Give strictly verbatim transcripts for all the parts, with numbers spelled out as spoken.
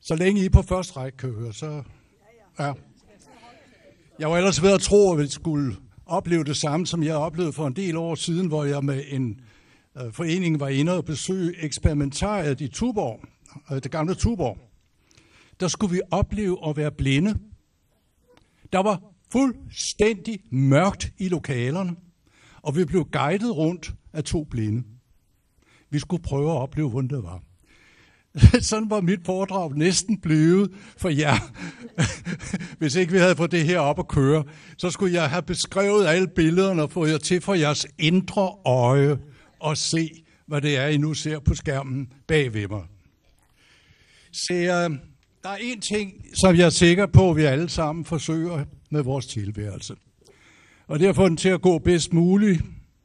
Så længe I er på første række kan høre, så... Ja. Jeg var ellers ved at tro, at vi skulle opleve det samme, som jeg oplevede for en del år siden, hvor jeg med en øh, forening var inde og besøge eksperimentariet i Tuborg, øh, det gamle Tuborg. Der skulle vi opleve at være blinde. Der var fuldstændig mørkt i lokalerne, og vi blev guidet rundt af to blinde. Vi skulle prøve at opleve, hvordan det var. Sådan var mit foredrag næsten blevet for jer. Hvis ikke vi havde fået det her op at køre, så skulle jeg have beskrevet alle billederne og fået jer til for jeres indre øje og se, hvad det er, I nu ser på skærmen bag ved mig. Så uh, der er en ting, som jeg er sikker på, at vi alle sammen forsøger med vores tilværelse. Og det er at få den til at gå bedst muligt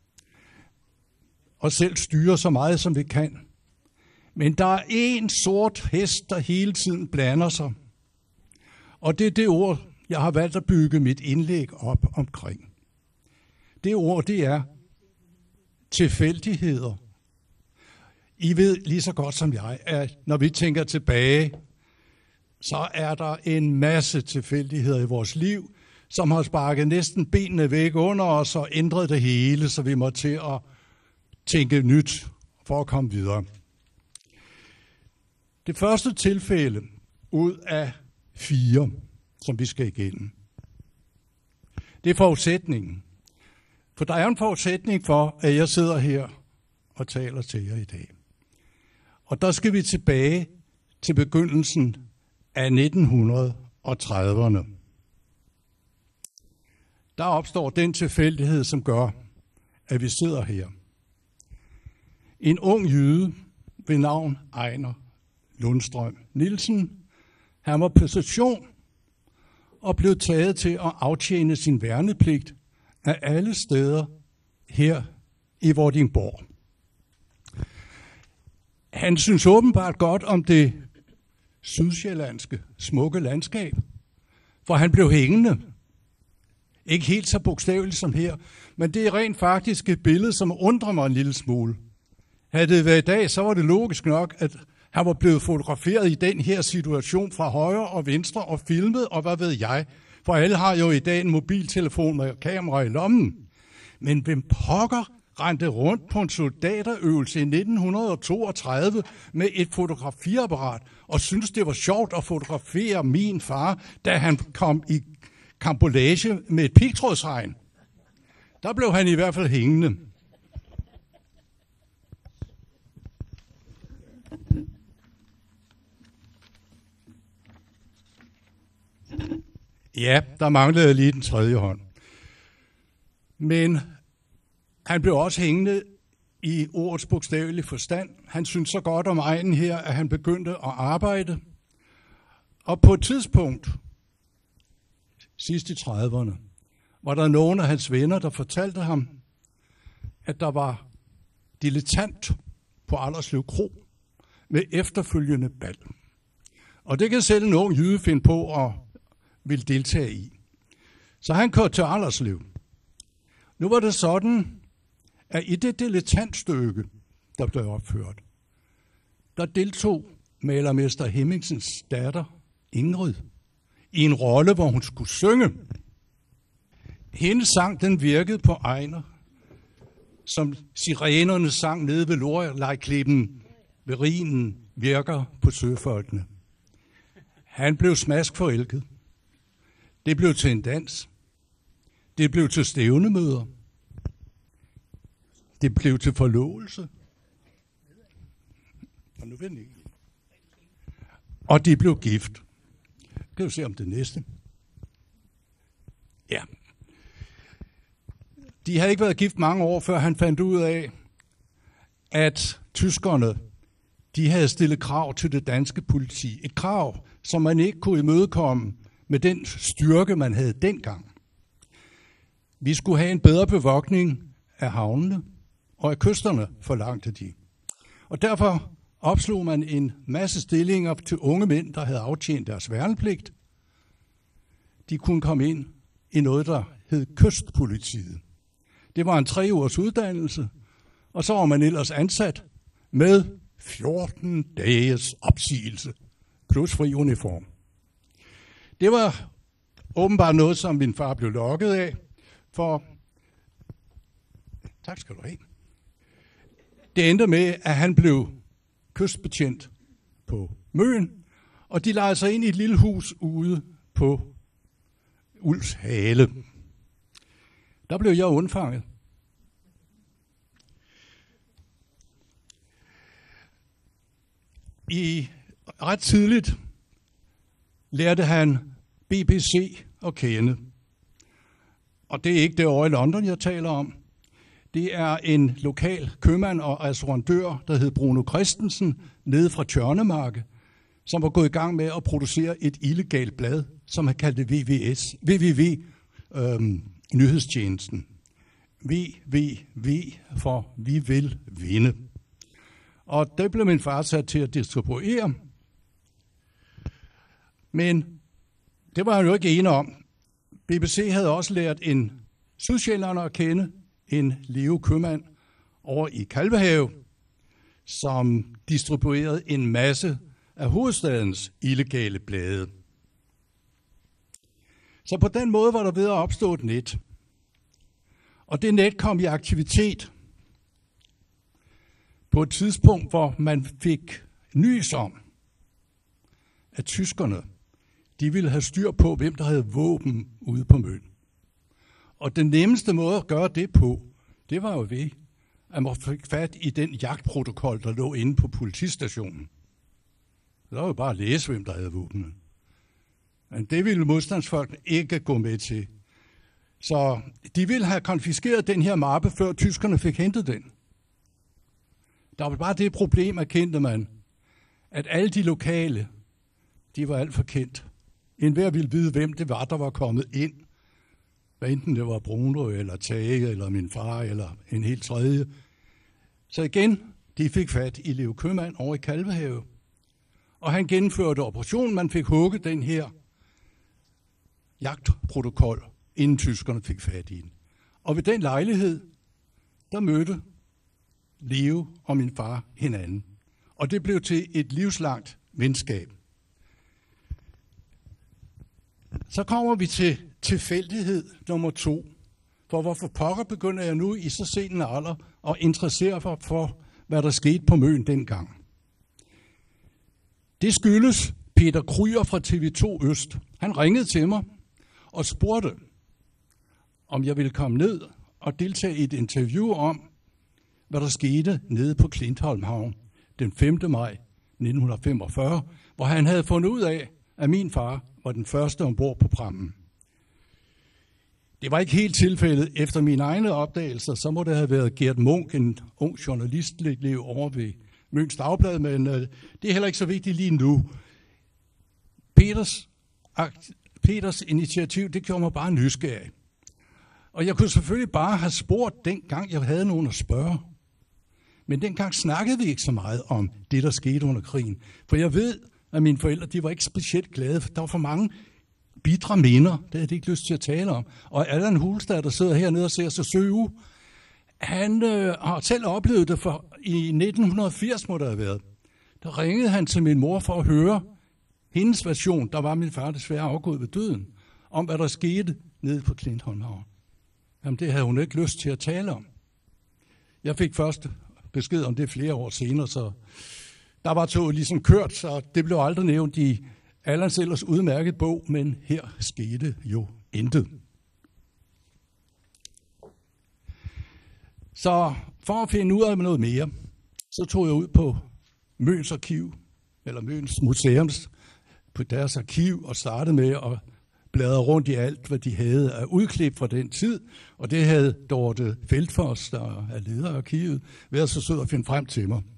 og selv styre så meget, som vi kan. Men der er en sort hest, der hele tiden blander sig. Og det er det ord, jeg har valgt at bygge mit indlæg op omkring. Det ord, det er tilfældigheder. I ved lige så godt som jeg, at når vi tænker tilbage, så er der en masse tilfældigheder i vores liv, som har sparket næsten benene væk under os og ændret det hele, så vi må til at tænke nyt for at komme videre. Det første tilfælde ud af fire, som vi skal igennem, det er forudsætningen. For der er en forudsætning for, at jeg sidder her og taler til jer i dag. Og der skal vi tilbage til begyndelsen af nitten trediverne. Der opstår den tilfældighed, som gør, at vi sidder her. En ung jyde ved navn Ejner Lundstrøm Nielsen, han var på station og blev taget til at aftjene sin værnepligt af alle steder her i Vordingborg. Han synes åbenbart godt om det sydsjællandske smukke landskab, for han blev hængende. Ikke helt så bogstaveligt som her, men det er rent faktisk et billede, som undrer mig en lille smule. Havde det været i dag, så var det logisk nok, at han var blevet fotograferet i den her situation fra højre og venstre og filmet, og hvad ved jeg. For alle har jo i dag en mobiltelefon med kamera i lommen. Men hvem pokker rendte rundt på en soldaterøvelse i nitten toogtredive med et fotografiapparat og syntes, det var sjovt at fotografere min far, da han kom i kampolage med et pigtrådshegn? Der blev han i hvert fald hængende. Ja, der manglede lige den tredje hånd. Men han blev også hængende i ordets bogstavelige forstand. Han syntes så godt om egnen her, at han begyndte at arbejde. Og på et tidspunkt, sidst i trediverne, var der nogle af hans venner, der fortalte ham, at der var dilettant på Alderslev Kro med efterfølgende bal. Og det kan selv en ung jyde finde på at ville deltage i. Så han kørte til Alderslev. Nu var det sådan, at i det dilettantstykke, der blev opført, der deltog malermester Hemmingsens datter, Ingrid, i en rolle, hvor hun skulle synge. Hendes sang, den virkede på Ejner, som sirenerne sang nede ved Lorelejklippen ved Rhinen virker på søfolkene. Han blev smask forelsket. Det blev til en dans. Det blev til stævnemøder. Det blev til forlovelse. Og nu ved jeg ikke. Og de blev gift. Kan du se om det næste? Ja. De havde ikke været gift mange år, før han fandt ud af, at tyskerne, de havde stillet krav til det danske politi. Et krav, som man ikke kunne imødekomme med den styrke, man havde dengang. Vi skulle have en bedre bevogtning af havnene og af kysterne, forlangte de. Og derfor opslog man en masse stillinger til unge mænd, der havde aftjent deres værnepligt. De kunne komme ind i noget, der hed kystpolitiet. Det var en tre ugers uddannelse, og så var man ellers ansat med fjorten dages opsigelse. plus fri uniform. Det var åbenbart noget, som min far blev lokket af, for tak skal du have. Det endte med, at han blev kystbetjent på Møn, og de lejede sig ind i et lille hus ude på Ulvshale. Der blev jeg undfanget. I ret tidligt lærte han B B C at kende. Og det er ikke det over i London, jeg taler om. Det er en lokal købmand og restaurantør, der hed Bruno Christensen, nede fra Tjørnemarke, som var gået i gang med at producere et illegalt blad, som han kaldte W W S, W W W øhm, Nyhedstjenesten. W W W for vi vil vinde. Og det blev min far sat til at distribuere. Men det var han jo ikke enig om. B B C havde også lært en sydsjællander at kende, en Leo købmand over i Kalvehave, som distribuerede en masse af hovedstadens illegale blade. Så på den måde var der ved at opstå et net. Og det net kom i aktivitet på et tidspunkt, hvor man fik nys om, at tyskerne, de ville have styr på, hvem der havde våben ude på Møn. Og den nemmeste måde at gøre det på, det var jo ved, at man fik fat i den jagtprotokol, der lå inde på politistationen. Så var jo bare at læse, hvem der havde våbnet. Men det ville modstandsfolkene ikke gå med til. Så de ville have konfiskeret den her mappe, før tyskerne fik hentet den. Der var bare det problem, erkendte man, at alle de lokale, de var alt for kendt. Enhver ville vide, hvem det var, der var kommet ind. Hvad enten det var Bruno, eller Tage, eller min far, eller en helt tredje. Så igen, de fik fat i Leo købmand over i Kalvehave. Og han gennemførte operationen. Man fik hugget den her jagtprotokol, inden tyskerne fik fat i den. Og ved den lejlighed, der mødte Leo og min far hinanden. Og det blev til et livslangt venskab. Så kommer vi til tilfældighed nummer to. For hvorfor pokker begynder jeg nu i så sen en alder at interessere mig for, hvad der skete på Møn dengang? Det skyldes Peter Kryer fra T V to Øst. Han ringede til mig og spurgte, om jeg ville komme ned og deltage i et interview om, hvad der skete nede på Klintholm Havn den femte maj nitten femogfyrre, hvor han havde fundet ud af, at min far var den første ombord på prammen. Det var ikke helt tilfældet. Efter mine egne opdagelser, så må det have været Gert Munk, en ung journalistelev over ved Møns Dagblad, men øh, det er heller ikke så vigtigt lige nu. Peters, Peters initiativ, det gjorde mig bare nysgerrig. Og jeg kunne selvfølgelig bare have spurgt, dengang jeg havde nogen at spørge. Men dengang snakkede vi ikke så meget om det, der skete under krigen. For jeg ved, at mine forældre, de var ikke specielt glade, for der var for mange bitre minder. Det havde de ikke lyst til at tale om. Og Allan Hulstad, der sidder hernede og ser sig søge, han øh, har selv oplevet det, for i nitten firs må der have været. Der ringede han til min mor for at høre hendes version, der var min far desværre afgået ved døden, om hvad der skete nede på Klintholm Havn. Jamen det havde hun ikke lyst til at tale om. Jeg fik først besked om det flere år senere, så der var toget ligesom kørt, så det blev aldrig nævnt i Allans ellers udmærket bog, men her skete jo intet. Så for at finde ud af noget mere, så tog jeg ud på Møns arkiv, eller Møns museums, på deres arkiv, og startede med at bladre rundt i alt, hvad de havde af udklip fra den tid, og det havde Dorte Feldfors, der er leder af arkivet, været så sød at finde frem til mig.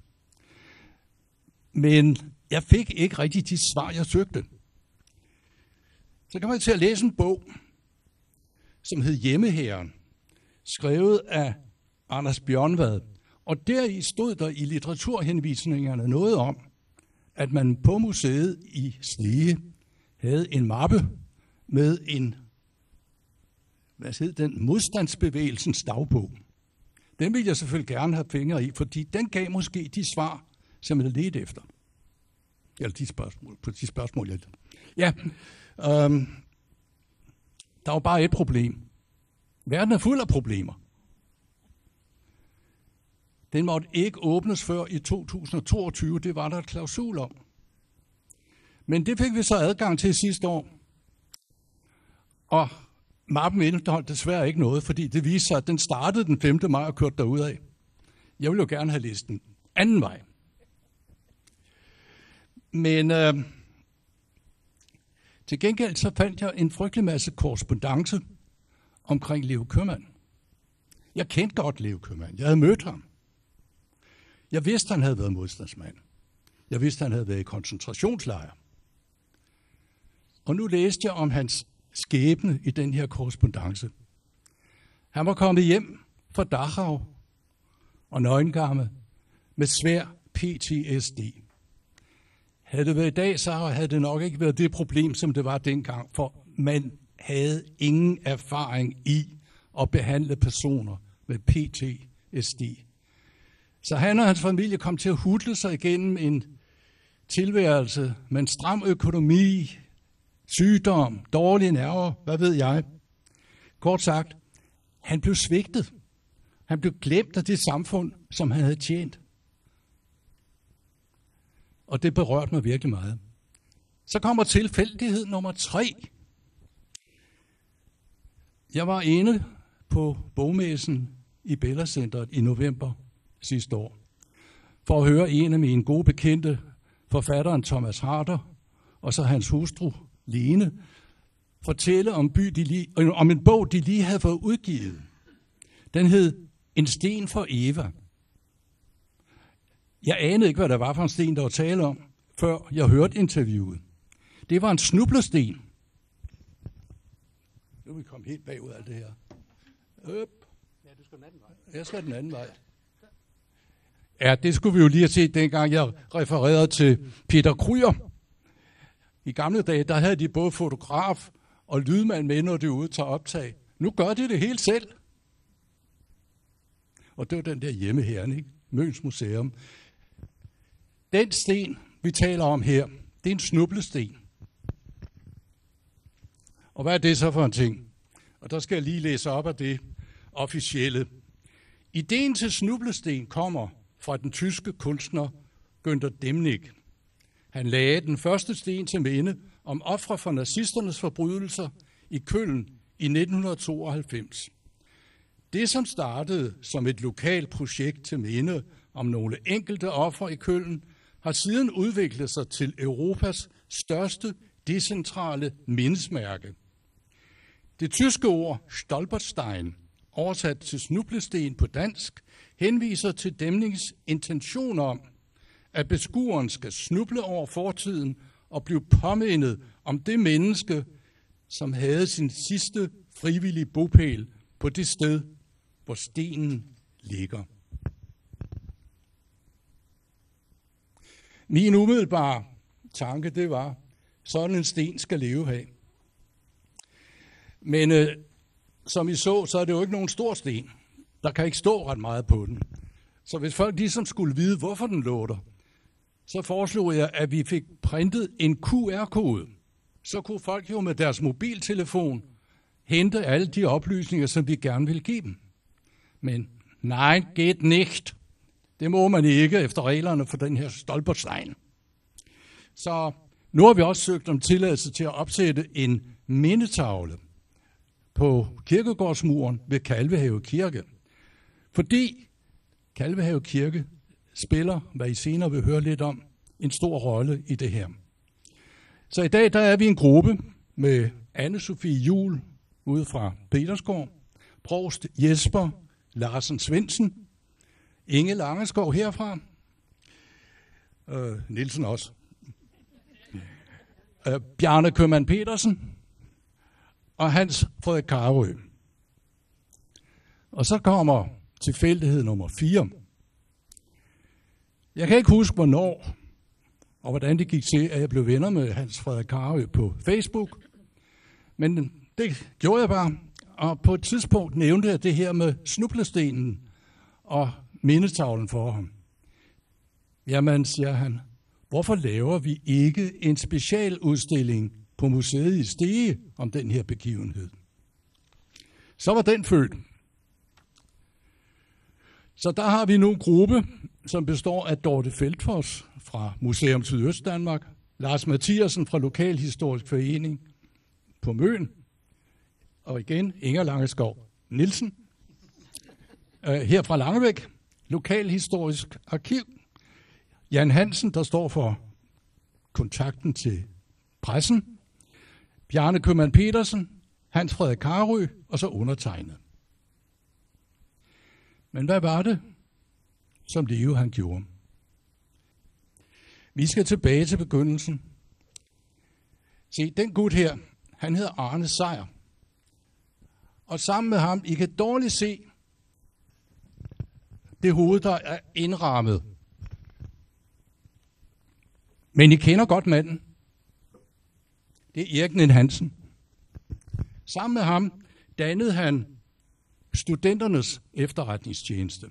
Men jeg fik ikke rigtig de svar, jeg søgte. Så kan man til at læse en bog, som hed Hjemmehæren, skrevet af Anders Bjørnvad. Og deri stod der i litteraturhenvisningerne noget om, at man på museet i Snege havde en mappe med en, hvad hed den, modstandsbevægelsens dagbog. Den ville jeg selvfølgelig gerne have fingre i, fordi den gav måske de svar, som jeg ledte efter. Eller de spørgsmål, på de spørgsmål, jeg... Ja, øhm, der var bare et problem. Verden er fuld af problemer. Den måtte ikke åbnes før i to tusind og toogtyve, det var der et klausul om. Men det fik vi så adgang til sidste år. Og mappen indeholdt desværre ikke noget, fordi det viste sig, at den startede den femte maj og kørte derudad. Jeg ville jo gerne have læst den anden vej. Men øh, til gengæld så fandt jeg en frygtelig masse korrespondance omkring Leo Købmann. Jeg kendte godt Leo Købmann. Jeg havde mødt ham. Jeg vidste, han havde været modstandsmand. Jeg vidste, han havde været i koncentrationslejr. Og nu læste jeg om hans skæbne i den her korrespondance. Han var kommet hjem fra Dachau og Neuengamme med svær P T S D. Havde det været i dag, så havde det nok ikke været det problem, som det var dengang, for man havde ingen erfaring i at behandle personer med P T S D. Så han og hans familie kom til at hudle sig igennem en tilværelse med en stram økonomi, sygdom, dårlige nerver, hvad ved jeg. Kort sagt, han blev svigtet. Han blev glemt af det samfund, som han havde tjent. Og det berørte mig virkelig meget. Så kommer tilfældighed nummer tre. Jeg var inde på bogmessen i Bella Centeret i november sidste år, for at høre en af mine gode bekendte, forfatteren Thomas Harder, og så hans hustru Lene, fortælle om, by, de lige, om en bog, de lige havde fået udgivet. Den hed En sten for Eva. Jeg anede ikke, hvad der var for en sten, der var tale om, før jeg hørte interviewet. Det var en snublesten. Nu er vi kommet helt bagud af alt det her. Øp. Ja, du skal den anden vej. Jeg skal den anden vej. Ja, det skulle vi jo lige have set, dengang jeg refererede til Peter Kryer. I gamle dage, der havde de både fotograf og lydmand med, når de var ude til optag. Nu gør de det helt selv. Og det var den der hjemme her, ikke? Møns Museum. Den sten, vi taler om her, det er en snublesten. Og hvad er det så for en ting? Og der skal jeg lige læse op af det officielle. Ideen til snublesten kommer fra den tyske kunstner Günther Demnig. Han lagde den første sten til minde om ofre for nazisternes forbrydelser i Køln i nitten tooghalvfems. Det, som startede som et lokalt projekt til minde om nogle enkelte ofre i Køln, har siden udviklet sig til Europas største decentrale mindesmærke. Det tyske ord Stolperstein, oversat til snublesten på dansk, henviser til Demnings intention om, at beskueren skal snuble over fortiden og blive påmindet om det menneske, som havde sin sidste frivillige bopæl på det sted, hvor stenen ligger. Min umiddelbare tanke, det var, sådan en sten skal leve her. Men øh, som I så, så er det jo ikke nogen stor sten. Der kan ikke stå ret meget på den. Så hvis folk ligesom skulle vide, hvorfor den lå der, så foreslog jeg, at vi fik printet en Q R-kode. Så kunne folk jo med deres mobiltelefon hente alle de oplysninger, som vi gerne ville give dem. Men nej, geht nicht. Det må man ikke efter reglerne for den her Stolperstein. Så nu har vi også søgt om tilladelse til at opsætte en mindetavle på kirkegårdsmuren ved Kalvehave Kirke. Fordi Kalvehave Kirke spiller, hvad I senere vil høre lidt om, en stor rolle i det her. Så i dag der er vi en gruppe med Anne-Sophie Juhl ude fra Petersgård, provst Jesper Larsen Svendsen, Inge Langeskov herfra, øh, Nielsen også, øh, Bjarne Købmann Petersen og Hans Frederik Karø. Og så kommer tilfældighed nummer fire. Jeg kan ikke huske, hvornår og hvordan det gik til, at jeg blev venner med Hans Frederik Karø på Facebook. Men det gjorde jeg bare. Og på et tidspunkt nævnte jeg det her med snublestenen og mindetavlen for ham. Jamen, siger han, hvorfor laver vi ikke en specialudstilling på museet i Stege om den her begivenhed? Så var den født. Så der har vi nu en gruppe, som består af Dorte Feldtfors fra Museum Sydøstdanmark, Lars Mathiasen fra Lokalhistorisk Forening på Møn, og igen Inger Langeskov Nielsen, her fra Langebæk, Lokalhistorisk Arkiv, Jan Hansen, der står for kontakten til pressen, Bjarne Købmann Petersen, Hans Frederik Karø og så undertegnet. Men hvad var det, som Leo han gjorde? Vi skal tilbage til begyndelsen. Se, den gut her, han hedder Arne Sejer. Og sammen med ham, I kan dårligt se det hoved, der er indrammet. Men I kender godt manden. Det er Erik Nen Hansen. Sammen med ham dannede han Studenternes Efterretningstjeneste.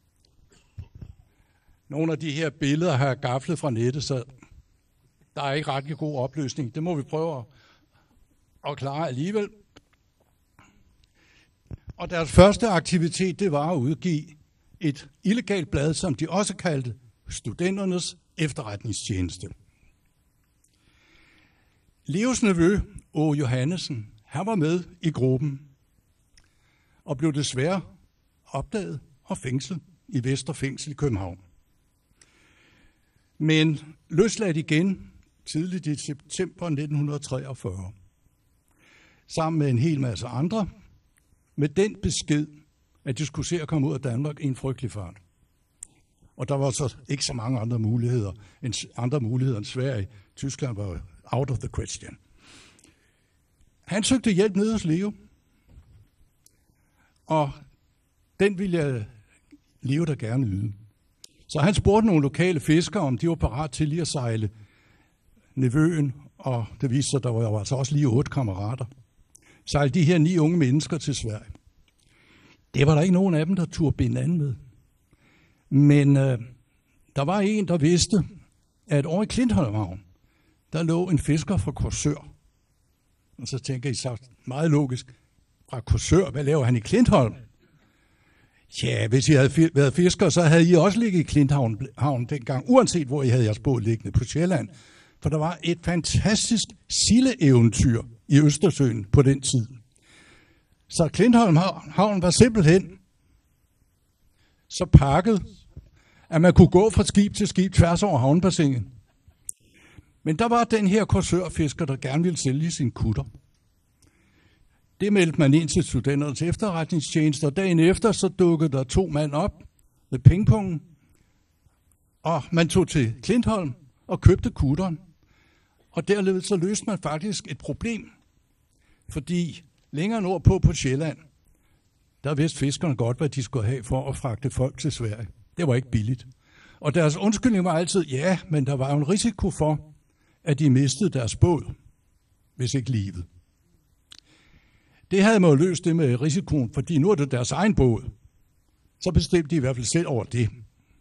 Nogle af de her billeder har jeg gaflet fra nettet, så der er ikke ret god opløsning. Det må vi prøve at, at klare alligevel. Og deres første aktivitet, det var at udgive et illegalt blad, som de også kaldte Studenternes Efterretningstjeneste. Leos nevø, Åge Johannesen, han var med i gruppen og blev desværre opdaget og fængslet i Vestre Fængsel i København. Men løsladt igen tidligt i september nitten treogfyrre, sammen med en hel masse andre, med den besked, at de skulle se at komme ud af Danmark i en frygtelig fart. Og der var så ikke så mange andre muligheder end, andre muligheder end Sverige. Tyskland var out of the question. Han søgte hjælp nede hos Leo, og den ville jeg Leo der gerne yde. Så han spurgte nogle lokale fiskere, om de var parat til lige at sejle nevøen, og det viste sig, at der var altså også lige otte kammerater. Sejlte de her ni unge mennesker til Sverige. Det var der ikke nogen af dem, der turde binde an med. Men øh, der var en, der vidste, at over i Klintholm-havn, der lå en fisker fra Korsør. Og så tænker I så meget logisk, fra Korsør, hvad laver han i Klintholm? Ja, hvis I havde været fiskere, så havde I også ligget i Klinthavn dengang, uanset hvor I havde jeres båd liggende på Sjælland. For der var et fantastisk sildeeventyr i Østersøen på den tid. Så Klintholm havn var simpelthen så pakket, at man kunne gå fra skib til skib tværs over havnebassinet. Men der var den her korsørfisker, der gerne ville sælge sin kutter. Det meldte man ind til Studenternes Efterretningstjeneste, og dagen efter så dukkede der to mand op med pingpongen, og man tog til Klintholm og købte kutteren. Og derved så løste man faktisk et problem, fordi længere nordpå på Sjælland, der vidste fiskerne godt, hvad de skulle have for at fragte folk til Sverige. Det var ikke billigt. Og deres undskyldning var altid, ja, men der var jo en risiko for, at de mistede deres båd, hvis ikke livet. Det havde man jo løst det med risikoen, fordi nu er det deres egen båd. Så bestemte de i hvert fald selv over det.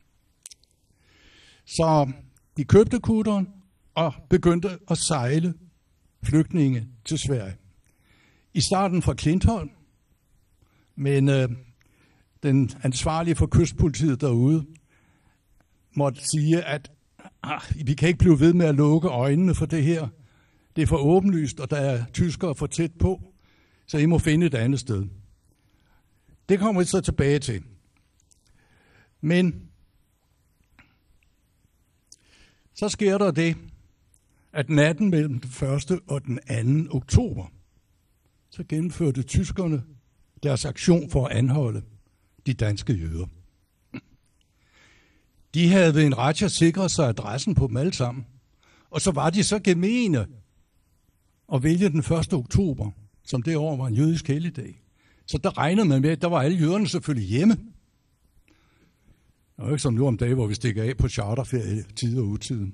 Så de købte kutteren og begyndte at sejle flygtninge til Sverige. I starten fra Klintholm, men øh, den ansvarlige for kystpolitiet derude måtte sige, at ah, vi kan ikke blive ved med at lukke øjnene for det her. Det er for åbenlyst, og der er tyskere for tæt på, så I må finde et andet sted. Det kommer vi så tilbage til. Men så sker der det, at natten mellem den første og den anden oktober, så gennemførte tyskerne deres aktion for at anholde de danske jøder. De havde ved en razzia sikret sig adressen på dem alle sammen, og så var de så gemene at vælge den første oktober, som det år var en jødisk helligdag. Så der regnede man med, at der var alle jøderne selvfølgelig hjemme. Det var ikke som nu om dagen, hvor vi stikker af på charterferie tid og utid.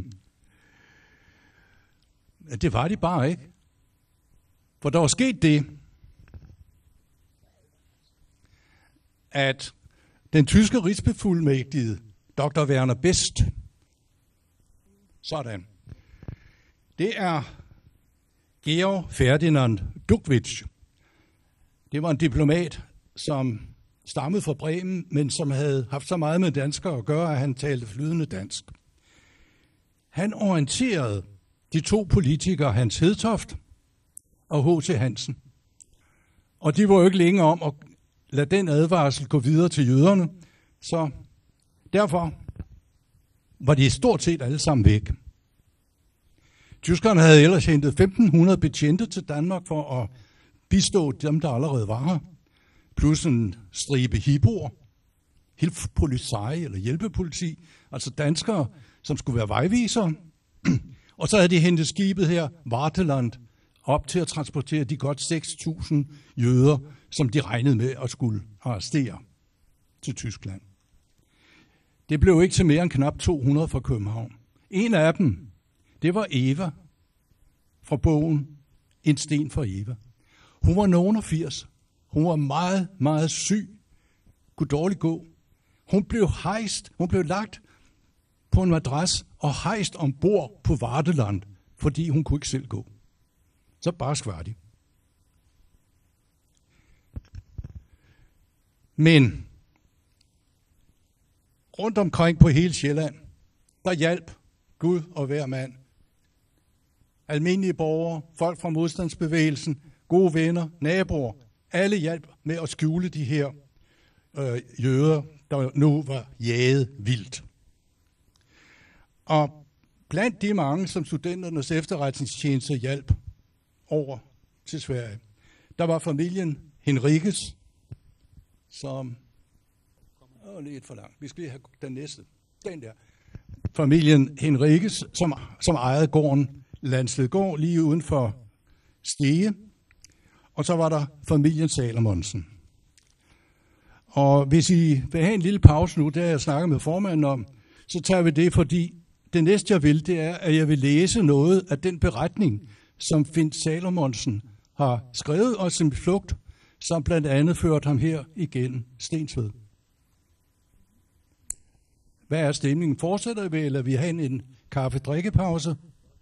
Det var de bare ikke. For der var sket det, at den tyske rigsbefuldmægtige doktor Werner Best, Sådan. Det er Georg Ferdinand Dukvich. Det var en diplomat, som stammede fra Bremen, men som havde haft så meget med danskere at gøre, at han talte flydende dansk. Han orienterede de to politikere, Hans Hedtoft og H C Hansen. Og de var jo ikke længe om at lade den advarsel gå videre til jøderne, så derfor var de stort set alle sammen væk. Tyskerne havde ellers hentet femten hundrede betjente til Danmark for at bistå dem, der allerede var her, plus en stribe hiboer, Hilfspolizei eller hjælpepoliti, altså danskere, som skulle være vejvisere. Og så havde de hentet skibet her, Warteland, op til at transportere de godt seks tusind jøder, som de regnede med at skulle arrestere til Tyskland. Det blev ikke til mere end knap to hundrede fra København. En af dem, det var Eva fra bogen En sten for Eva. Hun var nogen og firs. Hun var meget, meget syg. Kunne dårligt gå. Hun blev hejst. Hun blev lagt på en madras og hejst ombord på Warteland, fordi hun kunne ikke selv gå. Så bare skværdig. Men rundt omkring på hele Sjælland, der hjalp Gud og hver mand. Almindelige borgere, folk fra modstandsbevægelsen, gode venner, naboer, alle hjalp med at skjule de her øh, jøder, der nu var jaget vildt. Og blandt de mange, som studenternes efterretningstjeneste hjalp over til Sverige, der var familien Henriques, som... Åh, lige et for langt. Vi skal lige have den næste. Den der. Familien Henriques, som, som ejede gården Landsledgård lige uden for Stege. Og så var der familien Salomonsen. Og hvis I vil have en lille pause nu, der jeg snakker med formanden om, så tager vi det, fordi det næste jeg vil, det er, at jeg vil læse noget af den beretning, som Finn Salomonsen har skrevet og sin flugt, som blandt andet førte ham her igennem Stensved. Hvad er stemningen? Fortsætter vi, eller vi har en, en kaffe-drikkepause?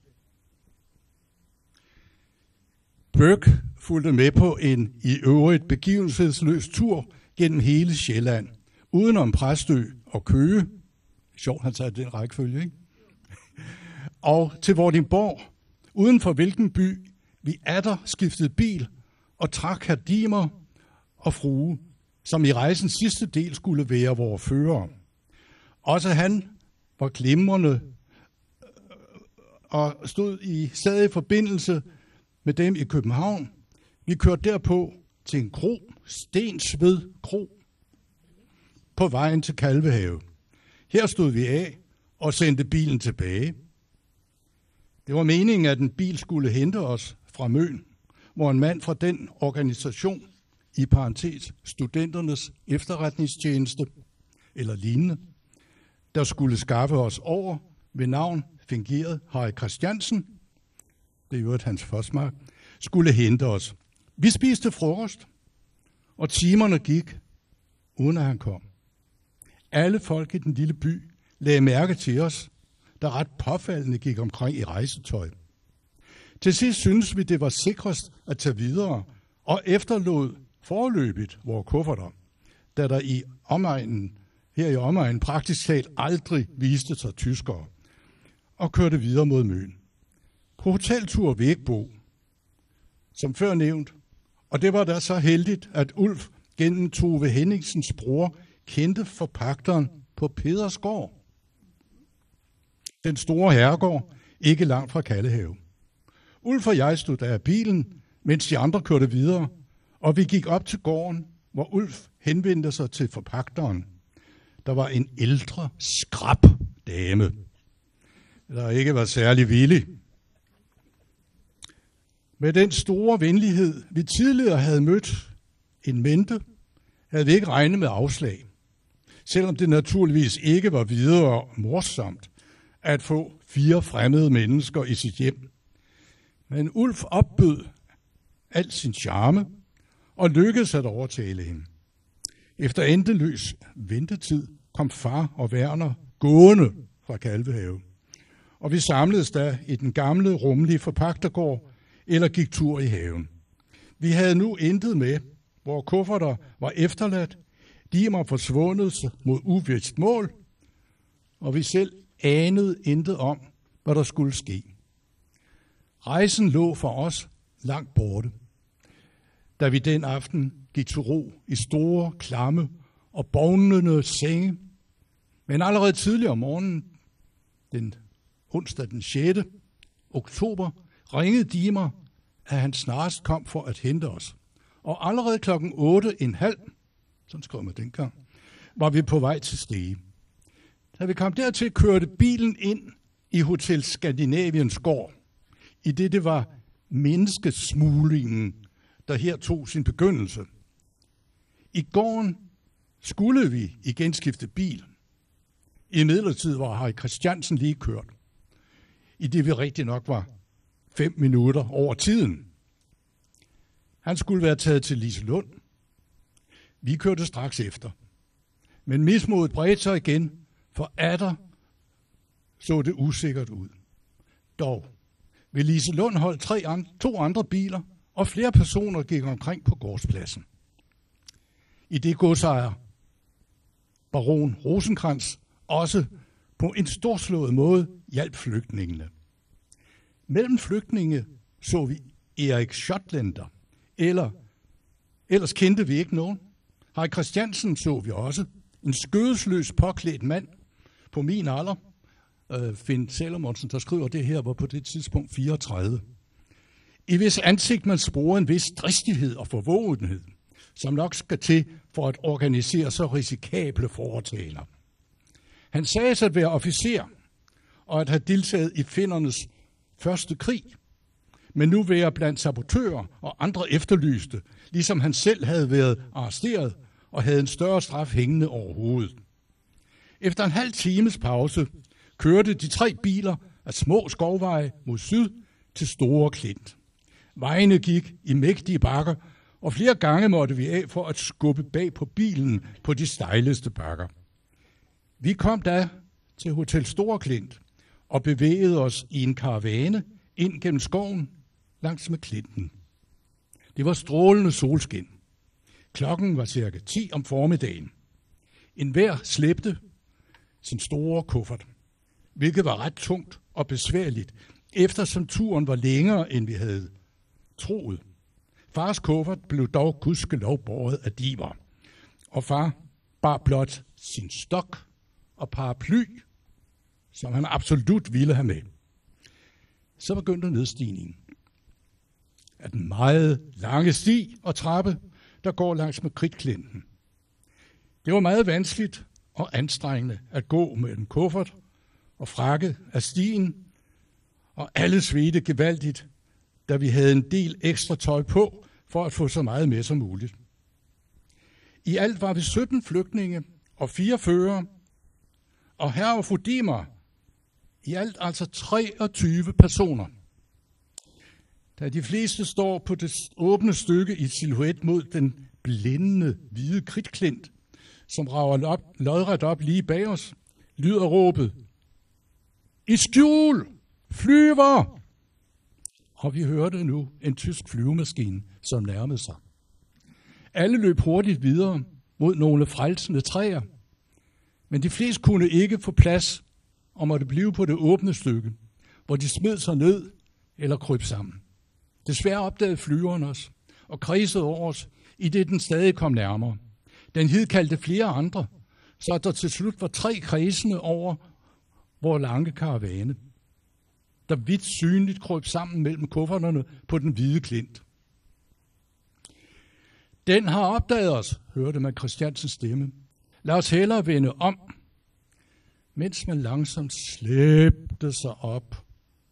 Bøck fulgte med på en i øvrigt begivenhedsløs tur gennem hele Sjælland, udenom Præstø og Køge. Sjovt, han sagde den rækkefølge, ikke? Og til Vordingborg, uden for hvilken by vi atter skiftede bil og trak herr Dimer og frue, som i rejsens sidste del skulle være vores fører. Også han var glimrende og stod i stadig forbindelse med dem i København. Vi kørte derpå til en kro, Stensved Kro, på vejen til Kalvehave. Her stod vi af og sendte bilen tilbage. Det var meningen, at en bil skulle hente os fra Møn, hvor en mand fra den organisation, i parentes studenternes efterretningstjeneste eller lignende, der skulle skaffe os over ved navn fingeret Harry Christiansen, det er jo et hans forsmark, skulle hente os. Vi spiste frokost, og timerne gik, uden at han kom. Alle folk i den lille by lagde mærke til os, der ret påfaldende gik omkring i rejsetøj. Til sidst synes vi, det var sikrest at tage videre, og efterlod foreløbigt vores kufferter, da der i omegnen, her i omegnen praktisk talt aldrig viste sig tyskere, og kørte videre mod Møn. På hoteltur Vægbo, som før nævnt, og det var da så heldigt, at Ulf gennem Tove Henningsens bror kendte forpagteren på Pedersgård, den store herregård, ikke langt fra Kalvehave. Ulf og jeg stod der af bilen, mens de andre kørte videre, og vi gik op til gården, hvor Ulf henvendte sig til forpagteren. Der var en ældre, skrap dame, der ikke var særlig villig. Med den store venlighed, vi tidligere havde mødt en mente, havde vi ikke regnet med afslag. Selvom det naturligvis ikke var videre morsomt at få fire fremmede mennesker i sit hjem. Men Ulf opbød al sin charme og lykkedes at overtale hende. Efter endeløs ventetid kom far og Werner gående fra Kalvehave. og vi samledes da i den gamle, rummelige forpagtergård eller gik tur i haven. Vi havde nu intet med, hvor kufferter var efterladt, de var forsvundet mod uvist mål, og vi selv anede intet om, hvad der skulle ske. Rejsen lå for os langt borte, da vi den aften gik til ro i store, klamme og bognende senge. Men allerede tidligere om morgenen, den onsdag den sjette oktober, ringede de mig, at han snarest kom for at hente os. Og allerede klokken otte en halv, sådan skrev man dengang, var vi på vej til Stege. Da vi kom dertil, kørte bilen ind i Hotel Skandinaviens gård, i det det var menneskesmuglingen, der her tog sin begyndelse. I gården skulle vi igen skifte bil. I midlertid var Harry Christiansen lige kørt, i det vi rigtig nok var fem minutter over tiden. Han skulle være taget til Liselund. Vi kørte straks efter. Men mismodet bredte sig igen, for atter så det usikkert ud. Dog ved Liselund holdt tre andre, to andre biler, og flere personer gik omkring på gårdspladsen. I det godsejer baron Rosenkrantz også på en storslået måde hjalp flygtningene. Mellem flygtninge så vi Erik Schottlander, eller ellers kendte vi ikke nogen. Harry Christiansen så vi også, en skødesløs påklædt mand på min alder. Øh, Finn Salomonsen, der skriver det her, var på det tidspunkt fireogtredive. I hvis ansigt man sporer en vis dristighed og forvågenhed, som nok skal til for at organisere så risikable foretagender. Han sagde sig at være officer og at have deltaget i finnernes første krig, men nu være blandt sabotører og andre efterlyste, ligesom han selv havde været arresteret og havde en større straf hængende over hovedet. Efter en halv times pause kørte de tre biler af små skovveje mod syd til Store Klint. Vejene gik i mægtige bakker, og flere gange måtte vi af for at skubbe bag på bilen på de stejleste bakker. Vi kom da til Hotel Store Klint og bevægede os i en karavane ind gennem skoven langs med klinten. Det var strålende solskin. Klokken var cirka ti om formiddagen. En hver slæbte sin store kuffert, hvilket var ret tungt og besværligt, eftersom turen var længere, end vi havde troet. Fars kuffert blev dog gudskelov båret af diver, og far bar blot sin stok og paraply, som han absolut ville have med. Så begyndte nedstigningen af den meget lange sti og trappe, der går langs med Kridtklinten. Det var meget vanskeligt og anstrengende at gå med en kuffert og frakke af stien, og alle svedte gevaldigt, da vi havde en del ekstra tøj på, for at få så meget med som muligt. I alt var vi sytten flygtninge og fire førere, og herre og fru Dimer, i alt altså treogtyve personer. Da de fleste står på det åbne stykke i silhuet mod den blændende hvide kridtklint, som rager op, lodret op lige bag os, lyder råbet: "I skjul! Flyver!" Og vi hørte nu en tysk flyvemaskine, som nærmede sig. Alle løb hurtigt videre mod nogle frelsende træer, men de fleste kunne ikke få plads og måtte blive på det åbne stykke, hvor de smed sig ned eller kryb sammen. Desværre opdagede flyveren os og kredsede over os, i det den stadig kom nærmere. Den hidkaldte flere andre, så der til slut var tre kredsende over vor lange karavane, der vidt synligt krøb sammen mellem kufferterne på den hvide klint. "Den har opdaget os," hørte man Christiansens stemme. "Lad os hellere vende om." Mens man langsomt slæbte sig op,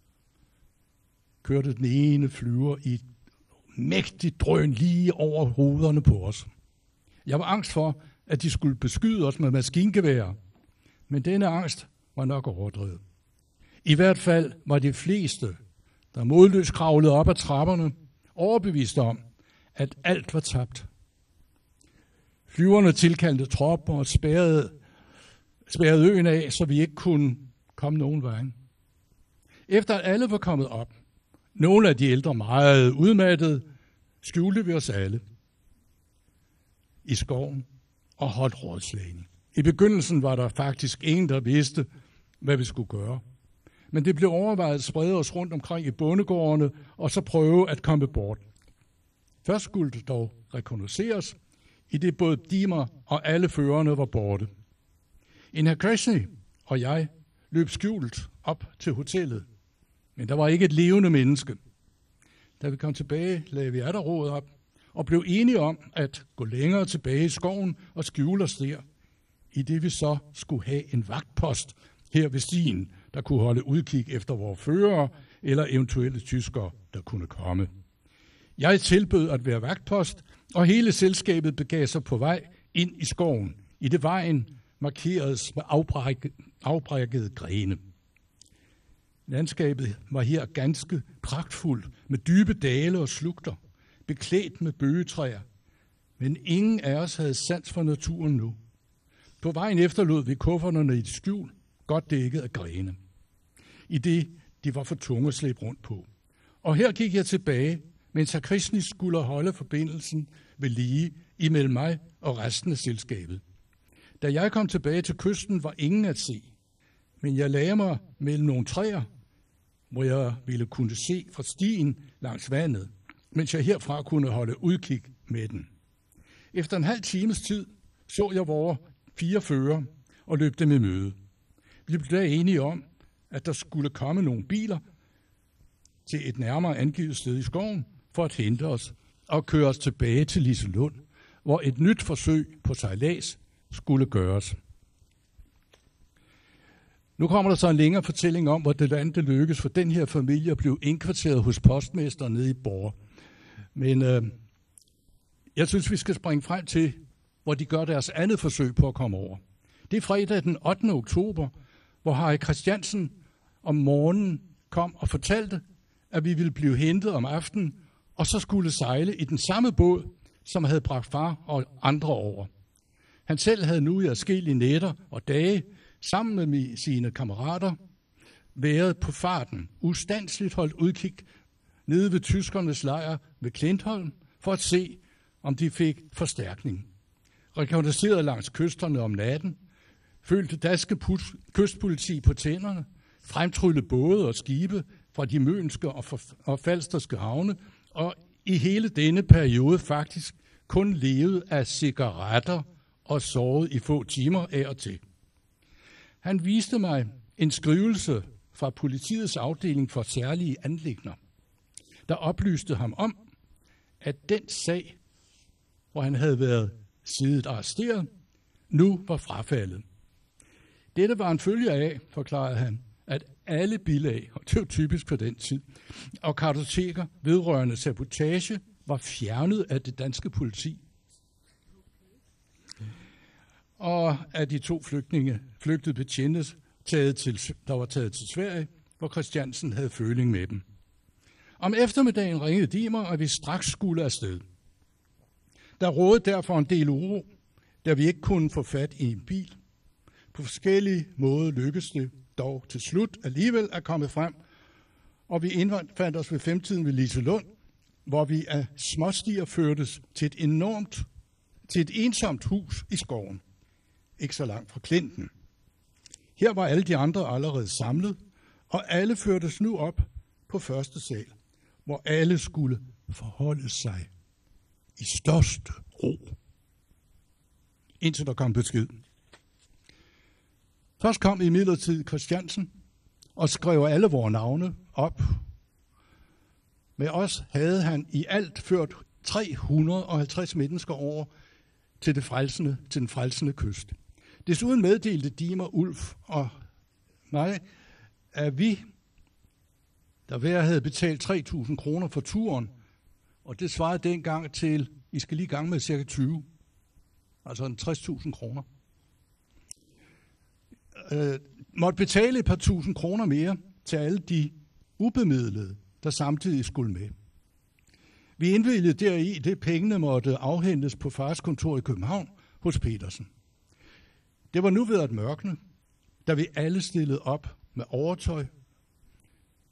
kørte den ene flyver i et mægtigt drøn lige over hovederne på os. Jeg var angst for, at de skulle beskyde os med maskingeværer, men denne angst var nok overdrevet. I hvert fald var de fleste, der modløst kravlede op ad trapperne, overbevist om, at alt var tabt. Flyverne tilkaldte tropper og spærrede, spærrede øen af, så vi ikke kunne komme nogen vej. Efter at alle var kommet op, nogle af de ældre meget udmattede, skjulte vi os alle i skoven og holdt rådslagning. I begyndelsen var der faktisk ingen, der vidste, hvad vi skulle gøre. Men det blev overvejet at sprede os rundt omkring i bondegårdene og så prøve at komme bort. Først skulle det dog rekognoseres, i det både Dimer og alle førerne var borte. En herr Krasny og jeg løb skjult op til hotellet, men der var ikke et levende menneske. Da vi kom tilbage, lagde vi atterrådet op og blev enige om at gå længere tilbage i skoven og skjule os der, i det vi så skulle have en vagtpost her ved stien, der kunne holde udkig efter vores førere eller eventuelle tyskere, der kunne komme. Jeg tilbød at være vagtpost, og hele selskabet begav sig på vej ind i skoven, i det vejen markeredes med afbrækkede grene. Landskabet var her ganske pragtfuldt, med dybe dale og slugter, beklædt med bøgetræer, men ingen af os havde sans for naturen nu. På vejen efterlod vi kufferterne i et skjul, godt dækket af grene, i det de var for tunge at slæbe rundt på. Og her gik jeg tilbage, mens herr Krasny skulle holde forbindelsen ved lige imellem mig og resten af selskabet. Da jeg kom tilbage til kysten, var ingen at se, men jeg lagde mig mellem nogle træer, hvor jeg ville kunne se fra stien langs vandet, mens jeg herfra kunne holde udkig med den. Efter en halv times tid så jeg vores fire fører og løb dem i møde. Vi blev da enige om, at der skulle komme nogle biler til et nærmere angivet sted i skoven for at hente os og køre os tilbage til Liselund, hvor et nyt forsøg på sejlads skulle gøres. Nu kommer der så en længere fortælling om, hvordan det lykkedes for den her familie at blive indkvarteret hos postmesteren nede i Borre. Men øh, jeg synes, vi skal springe frem til, hvor de gør deres andet forsøg på at komme over. Det er fredag den ottende oktober, hvor Harry Christiansen om morgenen kom og fortalte, at vi ville blive hentet om aftenen, og så skulle sejle i den samme båd, som havde bragt far og andre over. Han selv havde nu i adskillige nætter og dage, sammen med sine kammerater, været på farten, ustandsligt holdt udkig nede ved tyskernes lejr ved Klintholm, for at se, om de fik forstærkning. Rekognoserede langs kysterne om natten, følte danske kystpoliti på tænderne, fremtryllede både og skibe fra de mønske og, og falsterske havne, og i hele denne periode faktisk kun levede af cigaretter og sovet i få timer af og til. Han viste mig en skrivelse fra politiets afdeling for særlige anliggender, der oplyste ham om, at den sag, hvor han havde været siddet arresteret, nu var frafaldet. Dette var en følge af, forklarede han, at alle bilag, og det var typisk på den tid, og kartoteker vedrørende sabotage var fjernet af det danske politi. Og af de to flygtninge flygtede betjente, taget til, der var taget til Sverige, hvor Christiansen havde føling med dem. Om eftermiddagen ringede de mig, at vi straks skulle afsted. Der rådede derfor en del uro, da vi ikke kunne få fat i en bil. På forskellige måder lykkedes det dog til slut alligevel at komme frem, og vi indfandt os ved femtiden ved Liselund, hvor vi af småstier førtes til et enormt, til et ensomt hus i skoven, ikke så langt fra Klinten. Her var alle de andre allerede samlet, og alle førtes nu op på første sal, hvor alle skulle forholde sig i største ro, indtil der kom besked. Først kom imidlertid Christiansen og skrev alle vores navne op. Med os havde han i alt ført tre hundrede og halvtreds mennesker over til, det frelsende, til den frelsende kyst. Desuden meddelte Dimer, Ulf og mig, at vi, der hver havde betalt tre tusind kroner for turen, og det svarede dengang til, I skal lige gang med cirka tyve, altså en tres tusind kroner. Øh, måtte betale et par tusind kroner mere til alle de ubemidlede, der samtidig skulle med. Vi indvilgede deri, det pengene måtte afhentes på fars kontor i København hos Petersen. Det var nu ved at mørkne, da vi alle stillede op med overtøj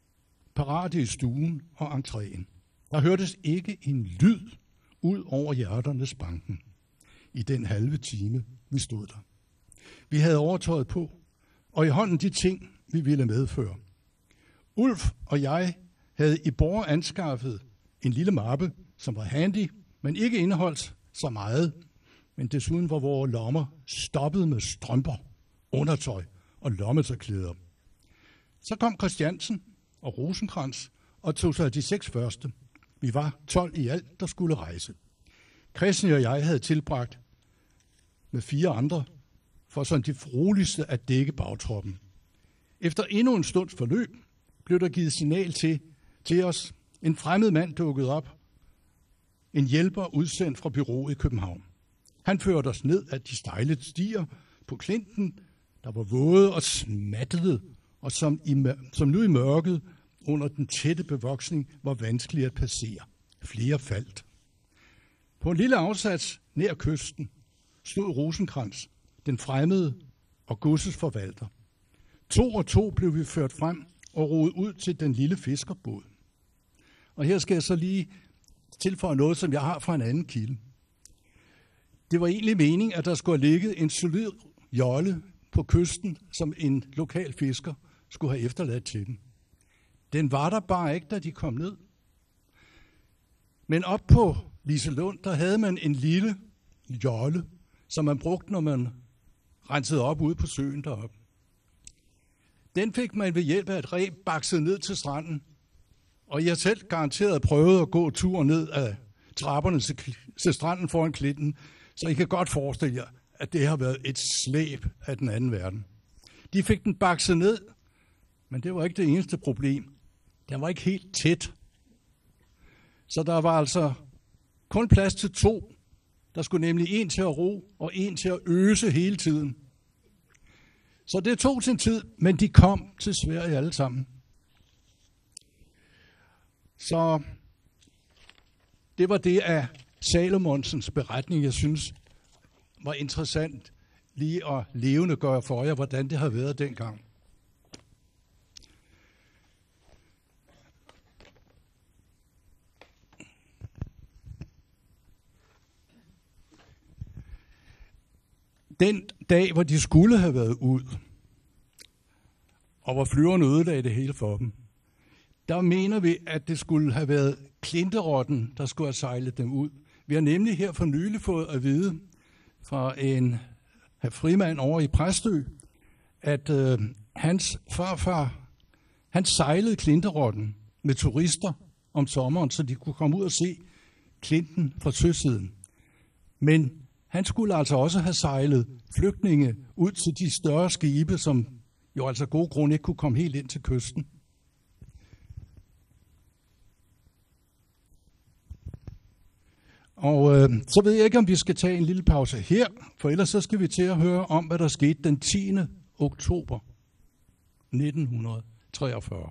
parate i stuen og entréen. Der hørtes ikke en lyd ud over hjerternes banken i den halve time, vi stod der. Vi havde overtøjet på, og i hånden de ting, vi ville medføre. Ulf og jeg havde i Borre anskaffet en lille mappe, som var handy, men ikke indeholdt så meget, men desuden var vores lommer stoppet med strømper, undertøj og lommetørklæder. Så kom Christiansen og Rosenkrantz og tog sig af de seks første. Vi var tolv i alt, der skulle rejse. Christian og jeg havde tilbragt med fire andre, for sådan de roligste at dække bagtroppen. Efter endnu en stunds forløb blev der givet signal til, til os. En fremmed mand dukkede op. En hjælper udsendt fra bureauet i København. Han førte os ned ad de stejle stier på klinten, der var våde og smattede, og som, i, som nu i mørket under den tætte bevoksning var vanskelig at passere. Flere faldt. På en lille afsats nær kysten stod Rosenkrantz, den fremmede og godsets forvalter. To og to blev vi ført frem og roet ud til den lille fiskerbåd. Og her skal jeg så lige tilføje noget, som jeg har fra en anden kilde. Det var egentlig meningen, at der skulle have ligget en solid jolle på kysten, som en lokal fisker skulle have efterladt til den. Den var der bare ikke, da de kom ned. Men op på Liselund, der havde man en lille jolle, som man brugte, når man rensede op ude på søen deroppe. Den fik man ved hjælp af et reb bakset ned til stranden, og jeg selv garanteret prøvede at gå tur ned ad trapperne til, til stranden foran klitten, så I kan godt forestille jer, at det har været et slæb af den anden verden. De fik den bakset ned, men det var ikke det eneste problem. Den var ikke helt tæt. Så der var altså kun plads til to. Der skulle nemlig en til at ro, og en til at øse hele tiden. Så det tog sin tid, men de kom til Sverige alle sammen. Så det var det af Salomonsens beretning, jeg synes var interessant lige at levende gøre for jer, hvordan det har været dengang. Den dag, hvor de skulle have været ud, og hvor flyverne ødelagde det hele for dem, der mener vi, at det skulle have været klinterotten, der skulle have sejlet dem ud. Vi har nemlig her for nylig fået at vide fra en frimand over i Præstø, at øh, hans farfar, han sejlede klinterotten med turister om sommeren, så de kunne komme ud og se klinten fra søsiden. Men han skulle altså også have sejlet flygtninge ud til de større skibe, som jo altså god grund ikke kunne komme helt ind til kysten. Og øh, så ved jeg ikke, om vi skal tage en lille pause her, for ellers så skal vi til at høre om, hvad der skete den tiende oktober nitten treogfyrre.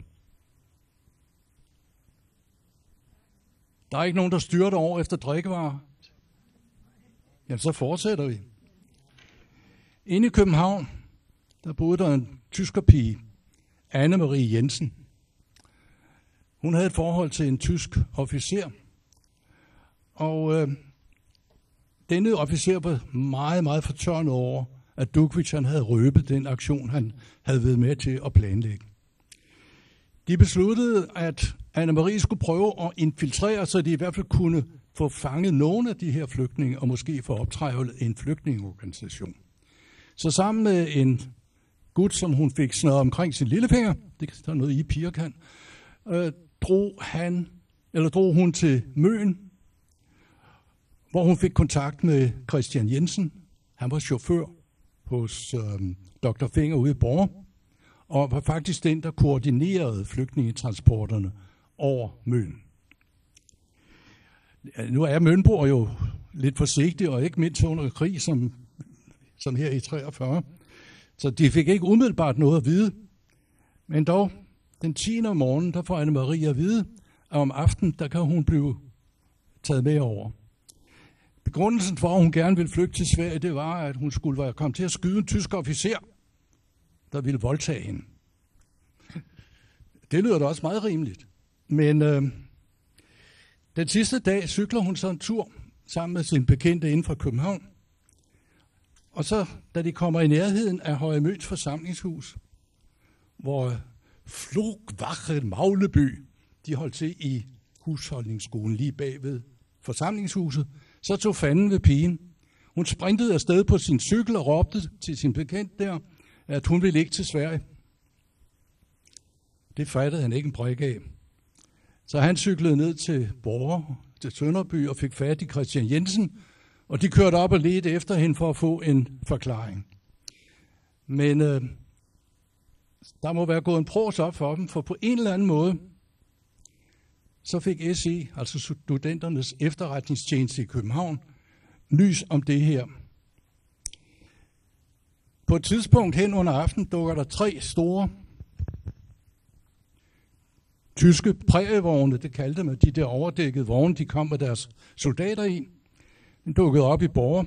Der er ikke nogen, der styrter over efter drikkevarer. Jamen, så fortsætter vi. Inde i København, der boede der en tyskerpige, Anne-Marie Jensen. Hun havde et forhold til en tysk officer, og øh, denne officer var meget, meget fortørnet over, at Duckwitz han havde røbet den aktion, han havde været med til at planlægge. De besluttede, at Anne-Marie skulle prøve at infiltrere, så de i hvert fald kunne få fanget nogle af de her flygtninge, og måske få optrævlet en flygtningeorganisation. Så sammen med en gut, som hun fik snøret omkring sin lillefinger, det er noget I piger kan, øh, drog, han, eller drog hun til Møn, hvor hun fik kontakt med Christian Jensen. Han var chauffør hos øh, doktor Finger ude i Borre, og var faktisk den, der koordinerede flygtningetransporterne over Møn. Nu er Mønborg jo lidt forsigtig, og ikke mindst under krig, som, som her i treogfyrre. Så de fik ikke umiddelbart noget at vide. Men dog, den tiende om morgenen, der får Anne-Marie at vide, at om aftenen, der kan hun blive taget med over. Begrundelsen for, at hun gerne ville flygte til Sverige, det var, at hun skulle være kommet til at skyde en tysk officer, der ville voldtage hende. Det lyder da også meget rimeligt. Men øh, den sidste dag cykler hun så en tur sammen med sin bekendte inden fra København. Og så, da de kommer i nærheden af Høje Møns forsamlingshus, hvor Flugwache Magleby, de holdt til i husholdningsskolen lige bagved forsamlingshuset, så tog fanden ved pigen. Hun sprintede afsted på sin cykel og råbte til sin bekendt der, at hun ville ikke til Sverige. Det fattede han ikke en brik af. Så han cyklede ned til Borre, til Sønderby, og fik fat i Christian Jensen, og de kørte op og ledte efter hende for at få en forklaring. Men øh, der må være gået en pros op for dem, for på en eller anden måde, så fik S E, altså Studenternes Efterretningstjeneste i København, nys om det her. På et tidspunkt hen under aftenen dukker der tre store tyske prærievogne, det kaldte man, de der overdækkede vogne, de kom med deres soldater i. Den dukkede op i Borre.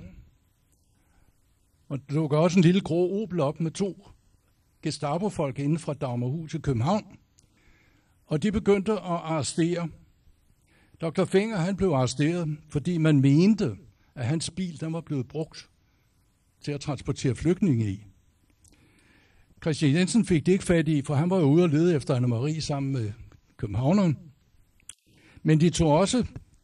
Og der dukker også en lille grå Opel op med to Gestapo-folk inden fra Dagmarhus i København. Og de begyndte at arrestere. doktor Fenger, han blev arresteret, fordi man mente, at hans bil den var blevet brugt til at transportere flygtninge i. Christian Jensen fik det ikke fat i, for han var jo ude og lede efter Anne-Marie sammen med københavneren. Men de tog også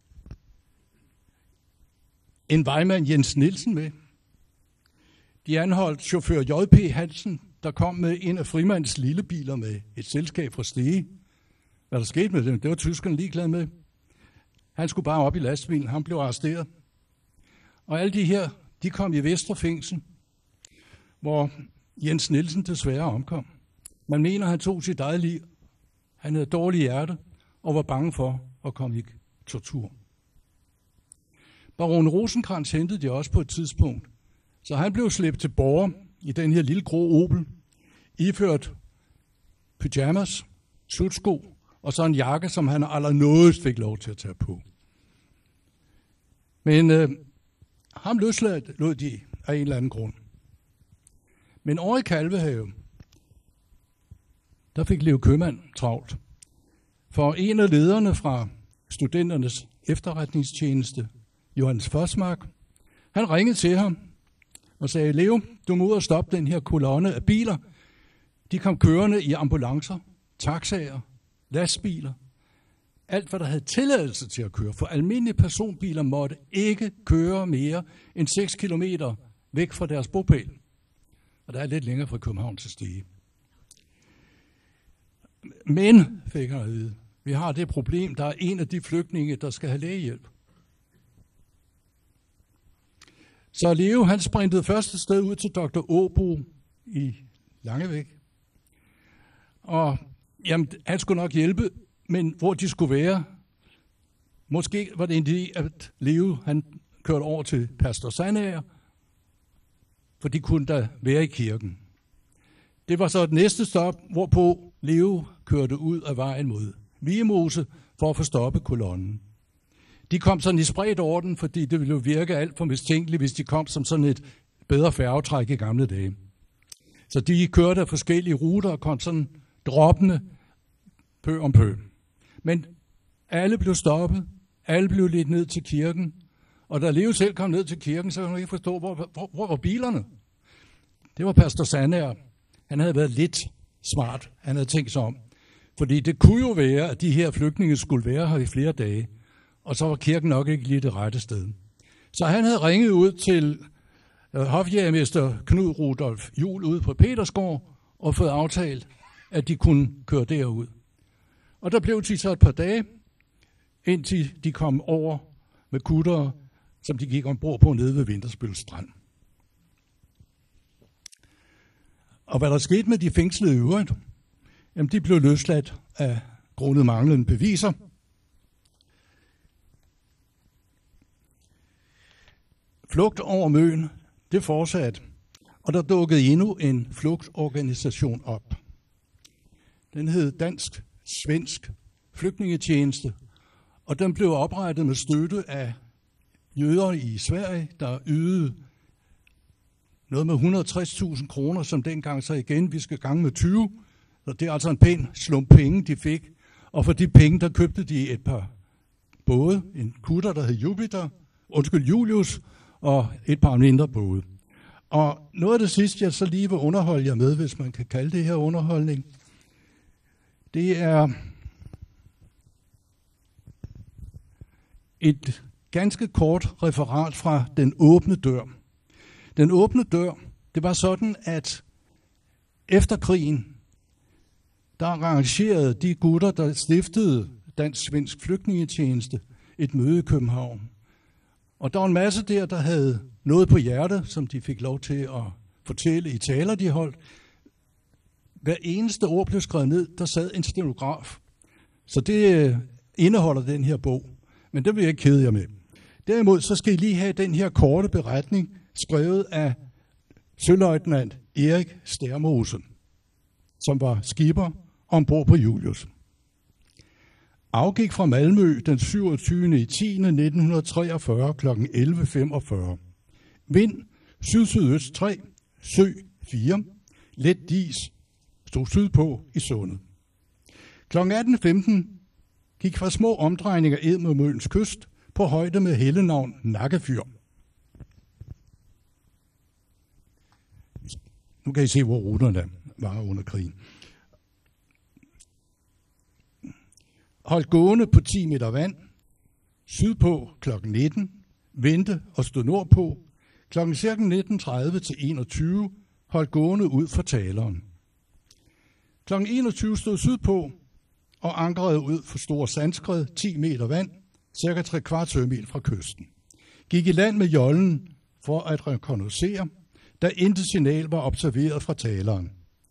en vejmand, Jens Nielsen, med. De anholdt chauffør J P Hansen, der kom med en af Frimands lille biler med et selskab fra Stege. Hvad der skete med dem, det var tyskerne ligeglade med. Han skulle bare op i lastbilen, han blev arresteret. Og alle de her, de kom i Vestre Fængsel, hvor Jens Nielsen desværre omkom. Man mener, han tog sit eget liv. Han havde dårlig hjerte og var bange for at komme i tortur. Baron Rosenkrantz hentede de også på et tidspunkt, så han blev slæbt til Borre i den her lille grå Opel, iført pyjamas, sutsko og så en jakke, som han allernådigst fik lov til at tage på. Men øh, ham løsladt lod de af en eller anden grund. Men over i Kalvehave, der fik Leo Købmand travlt. For en af lederne fra Studenternes Efterretningstjeneste, Johannes Forsmark, han ringede til ham og sagde, Leo, du må ud og stoppe den her kolonne af biler. De kom kørende i ambulancer, taxaer, lastbiler. Alt, hvad der havde tilladelse til at køre. For almindelige personbiler måtte ikke køre mere end seks kilometer væk fra deres bopæl. Og der er lidt længere fra København til Stege. Men, fik han at vide, vi har det problem, der er en af de flygtninge, der skal have lægehjælp. Så Leo, han sprintede første sted ud til doktor Åbo i Langevæk. Og jamen, han skulle nok hjælpe, men hvor de skulle være, måske var det en idé, at Leo, han kørte over til pastor Sandager, for de kunne da være i kirken. Det var så et næste stop, hvorpå Leo kørte ud af vejen mod Vigemose for at få stoppet kolonnen. De kom sådan i spredt orden, fordi det ville jo virke alt for mistænkeligt, hvis de kom som sådan et bedre færgetræk i gamle dage. Så de kørte af forskellige ruter og kom sådan droppende pø om pø. Men alle blev stoppet, alle blev ledt ned til kirken, og da Leo selv kom ned til kirken, så kunne han ikke forstå, hvor, hvor, hvor var bilerne? Det var pastor Sandager. Han havde været lidt smart, han havde tænkt sig om. Fordi det kunne jo være, at de her flygtninge skulle være her i flere dage, og så var kirken nok ikke lige det rette sted. Så han havde ringet ud til øh, hofjægermester Knud Rudolf Juhl ude på Petersgård og fået aftalt, at de kunne køre derud. Og der blev de så et par dage, indtil de kom over med kuttere, som de gik ombord på nede ved Vinterspøl Strand. Og hvad der skete med de fængslede i øvrigt, jamen de blev løsladt af grundet manglende beviser. Flugt over Møn, det fortsatte, og der dukkede endnu en flugtorganisation op. Den hed Dansk Svensk Flygtningetjeneste, og den blev oprettet med støtte af jøder i Sverige, der ydede noget med et hundrede og tres tusind kroner, som dengang så igen, vi skal gange med tyve, Så det er altså en pæn slump penge, de fik. Og for de penge, der købte de et par både. En kutter, der hed Jupiter, undskyld, Julius, og et par mindre både. Og noget af det sidste, jeg så lige vil underholde jer med, hvis man kan kalde det her underholdning, det er et ganske kort referat fra Den åbne dør. Den åbne dør, det var sådan, at efter krigen, der arrangerede de gutter, der stiftede Dansk-Svensk Flygtningetjeneste, et møde i København. Og der var en masse der, der havde noget på hjertet, som de fik lov til at fortælle i taler, de holdt. Hver eneste ord blev skrevet ned, der sad en stenograf. Så det indeholder den her bog. Men det vil jeg ikke kede jer med. Derimod så skal I lige have den her korte beretning, skrevet af søløjtnant Erik Stærmose, som var skipper ombord på Julius. Afgik fra Malmø den syvogtyvende oktober nitten treogfyrre kl. elleve femogfyrre. Vind syd-sydøst tre, sø fire, let dis, stod sydpå i sundet. kl. atten femten gik fra små omdrejninger ed mod Møns kyst på højde med hellenavn Nakkefyr. Nu kan I se, hvor ruterne var under krigen. Holdt gående på ti meter vand, sydpå kl. nitten, vendte og stod nordpå, kl. cirka nitten tredive til enogtyve, holdt gående ud for taleren. kl. enogtyve stod sydpå og ankerede ud for Store Sandskred, ti meter vand, cirka tre kvart sømil fra kysten. Gik i land med jollen for at rekognoscere, da intet signal var observeret fra taleren.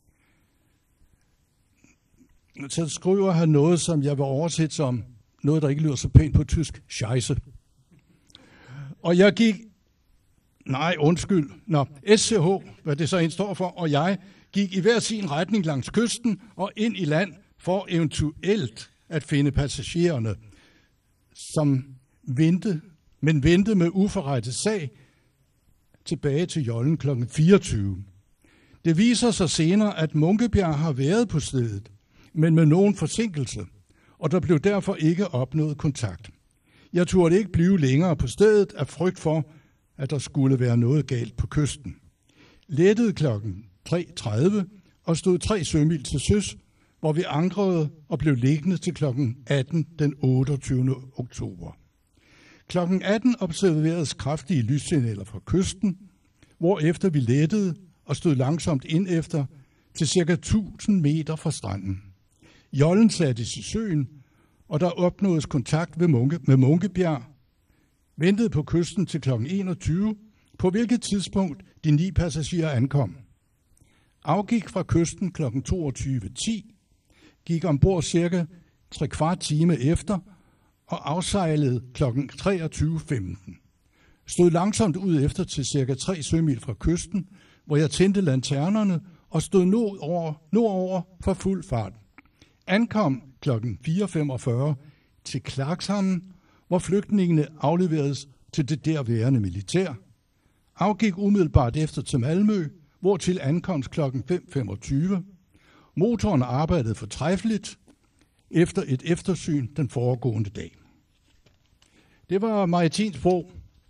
Så skriver han noget, som jeg vil oversætte som noget, der ikke lyder så pænt på tysk, scheisse. Og jeg gik, nej undskyld, nå, S C H, hvad det så end står for, og jeg gik i hver sin retning langs kysten og ind i land for eventuelt at finde passagererne, som ventede, men ventede med uforrettet sag tilbage til jollen kl. fireogtyve. Det viser sig senere, at Munkebjerg har været på stedet, men med nogen forsinkelse, og der blev derfor ikke opnået kontakt. Jeg turde ikke blive længere på stedet af frygt for, at der skulle være noget galt på kysten. Lettede klokken tre tredive og stod tre sømil til søs, hvor vi ankrede og blev liggende til klokken atten den otteogtyvende oktober. Klokken atten observeredes kraftige lyssignaler fra kysten, hvorefter vi lettede og stod langsomt ind efter til cirka tusind meter fra stranden. Jollen sattes i søen, og der opnåedes kontakt med, Munke, med Munkebjerg, ventede på kysten til klokken enogtyve, på hvilket tidspunkt de ni passagerer ankom. Afgik fra kysten klokken toogtyve ti, gik ombord cirka tre kvart time efter og afsejlede klokken treogtyve femten. Stod langsomt ud efter til cirka tre sømil fra kysten, hvor jeg tændte lanternerne og stod nordover, nordover for fuld fart. Ankom klokken fire femogfyrre til Klakshamn, hvor flygtningene afleveredes til det derværende militær. Afgik umiddelbart efter til Malmø, hvor til ankomst klokken fem femogtyve. Motoren arbejdede fortræffeligt efter et eftersyn den foregående dag. Det var maritint sprog.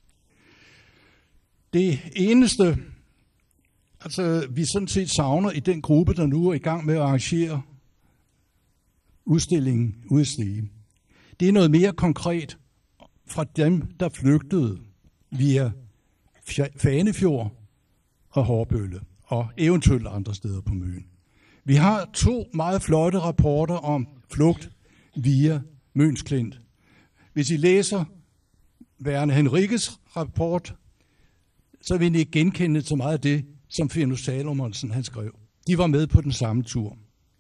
Det eneste, altså vi sådan set savner i den gruppe, der nu er i gang med at arrangere udstillingen ude i Stege, det er noget mere konkret fra dem, der flygtede via Fanefjord og Hårbølle og eventuelt andre steder på Møn. Vi har to meget flotte rapporter om flugt via Møns Klint. Hvis I læser Værne Henriques rapport, så vil I ikke genkende så meget af det, som Fenno Salomonsen han skrev. De var med på den samme tur.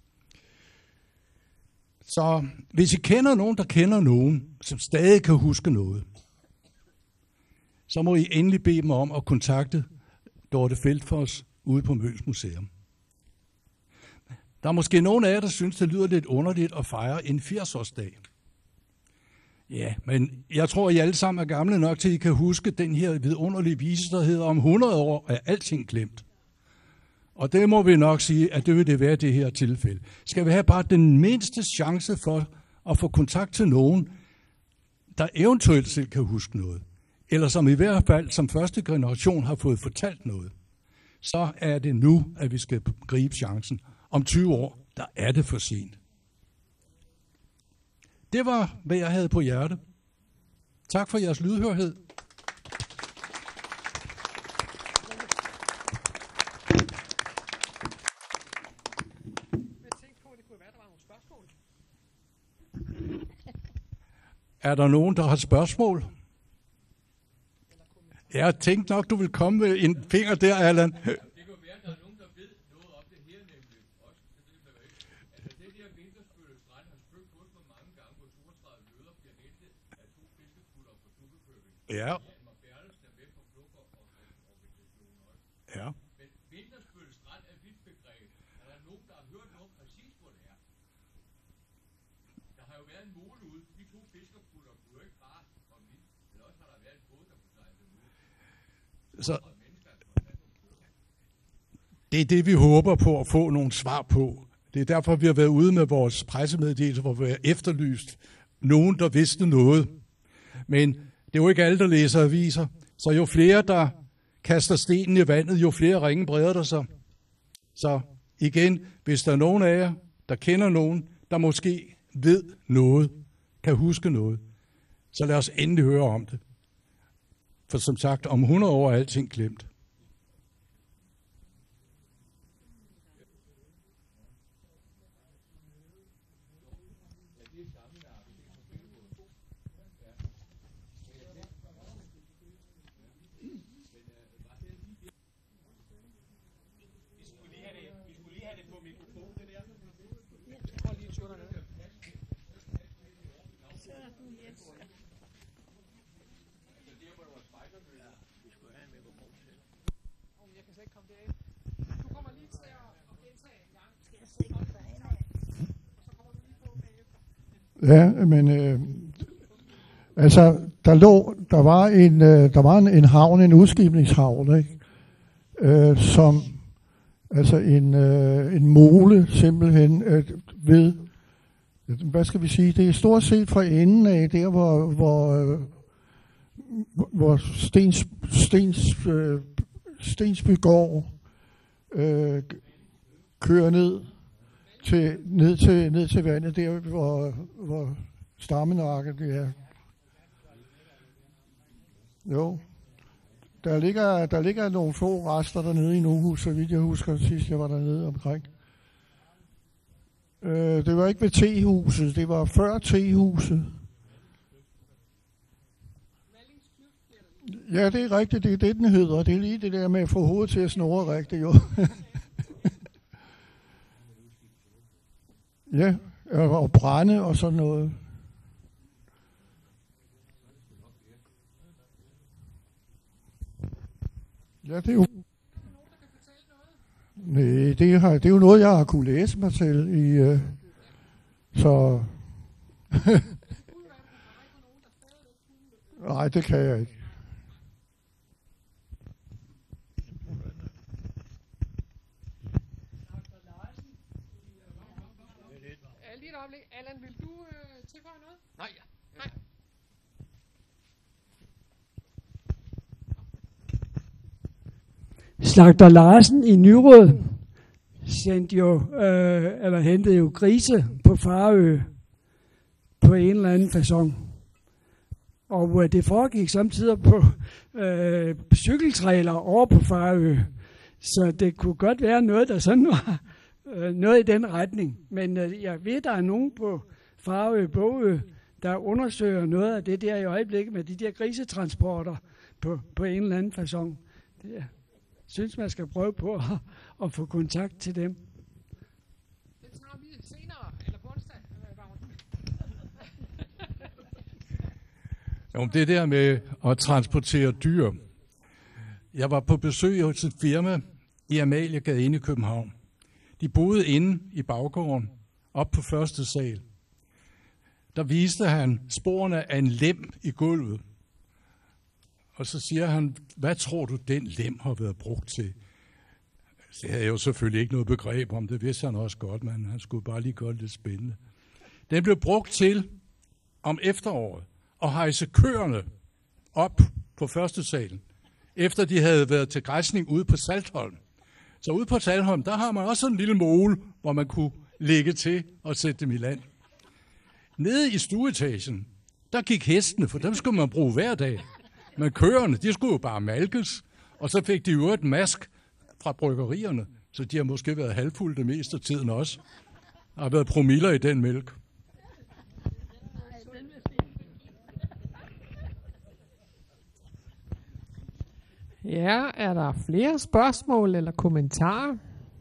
Så hvis I kender nogen, der kender nogen, som stadig kan huske noget, så må I endelig bede dem om at kontakte Dorte Feldfoss ude på Møns Museum. Der er måske nogen af jer, der synes, det lyder lidt underligt at fejre en firs-årsdag. Ja, men jeg tror, I alle sammen er gamle nok til, at I kan huske den her vidunderlige vise, der hedder om hundrede år er alting glemt. Og det må vi nok sige, at det vil det være i det her tilfælde. Skal vi have bare den mindste chance for at få kontakt til nogen, der eventuelt selv kan huske noget, eller som i hvert fald som første generation har fået fortalt noget, så er det nu, at vi skal gribe chancen. Om tyve år, der er det for sent. Det var, hvad jeg havde på hjerte. Tak for jeres lydhørhed. Er der nogen, der har spørgsmål? Jeg tænkte nok, du vil komme med en finger der, Allan. Det kan være, at der er nogen, der ved noget om det her, nemlig også. Altså, det der Vintersbølle Strand har spøgt hos mig mange gange, hvor toogtredive løder bliver hentet af to fiskekutter fra Dukkekøbing. Ja. Hjalmar Bertelsen er med på flugtorganisationen også. Ja. Men Vintersbølle Strand er et vidt begreb. Er der nogen, der har hørt noget præcis, hvor det er? Der har jo været en mole ude. De to fiskekutter kunne jo ikke bare komme ind. Eller også har der været en båd, der kunne sejle dem ud. Så det er det, vi håber på at få nogle svar på. Det er derfor, vi har været ude med vores pressemeddelelse, hvor vi har efterlyst nogen, der vidste noget. Men det er jo ikke alle, der læser aviser. Så jo flere, der kaster stenen i vandet, jo flere ringe breder der sig. Så igen, hvis der er nogen af jer, der kender nogen, der måske ved noget, kan huske noget, så lad os endelig høre om det. For som sagt, om hundrede år er alting glemt. Ja, men øh, altså der lå, der var en, øh, der var en, en havn, en udskibningshavn, ikke? Øh, som altså en øh, en mole simpelthen øh, ved, hvad skal vi sige? Det er stort set fra enden af der, hvor hvor øh, hvor Stens Stens øh, Stensbygård øh, kører ned. Til, ned, til, ned til vandet, der hvor, hvor Stammenarket er. Jo. Der ligger, der ligger nogle få rester dernede i Nohus, så vidt jeg husker sidst jeg var dernede omkring. Øh, det var ikke ved T-huset, det var før T-huset. Ja, det er rigtigt, det er det, den hedder. Det er lige det der med at få hovedet til at snurre rigtigt, jo. Ja, og brænde og sådan noget. Ja, det er jo... Nej, det, har, det er jo noget, jeg har kunne læse mig til i... Uh, så... Nej, det kan jeg ikke. Allan, vil du øh, tilføje noget? Nej. Nej. Slagter Larsen i Nyrød sendte jo, øh, eller hentede jo grise på Farø på en eller anden facon. Og øh, det foregik samtidig på øh, cykeltrailer over på Farø. Så det kunne godt være noget, der sådan var øh, noget i den retning. Men øh, jeg ved, der er nogen på Farø, Bogø, der undersøger noget af det der i øjeblikket med de der grisetransporter på, på en eller anden facon. Det, jeg synes, man skal prøve på at, at få kontakt til dem. Det tager vi senere, eller på onsdag. Jo, det der med at transportere dyr. Jeg var på besøg hos et firma i Amaliegade inde i København. De boede inde i baggården, op på første sal. Der viste han sporene af en lem i gulvet. Og så siger han, hvad tror du, den lem har været brugt til? Det havde jeg jo selvfølgelig ikke noget begreb om, det vidste han også godt, men han skulle bare lige gøre det lidt spændende. Den blev brugt til om efteråret at hejse køerne op på første salen, efter de havde været til græsning ude på Saltholm. Så ude på Saltholm, der har man også en lille mole, hvor man kunne lægge til og sætte dem i land. Nede i stueetagen, der gik hestene, for dem skulle man bruge hver dag. Men køerne, de skulle jo bare malkes, og så fik de jo et mask fra bryggerierne, så de har måske været halvfulde det meste af tiden også. Der har været promiller i den mælk. Ja, er der flere spørgsmål eller kommentarer?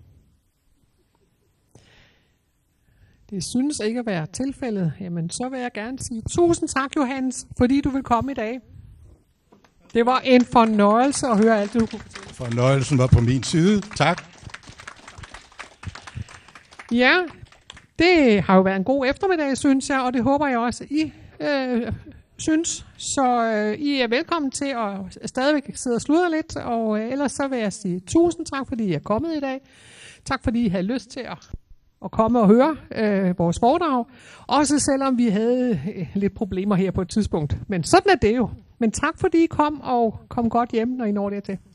Det synes ikke at være tilfældet. Jamen, så vil jeg gerne sige tusind tak, Johannes, fordi du vil komme i dag. Det var en fornøjelse at høre alt det, du kunne fortælle. Fornøjelsen var på min side. Tak. Ja, det har jo været en god eftermiddag, synes jeg, og det håber jeg også, I øh, synes. Så øh, I er velkommen til at stadigvæk sidde og sludre lidt, og øh, ellers så vil jeg sige tusind tak, fordi I er kommet i dag. Tak, fordi I havde lyst til at, at komme og høre øh, vores foredrag. Også selvom vi havde øh, lidt problemer her på et tidspunkt. Men sådan er det jo. Men tak, fordi I kom, og kom godt hjem, når I når dertil.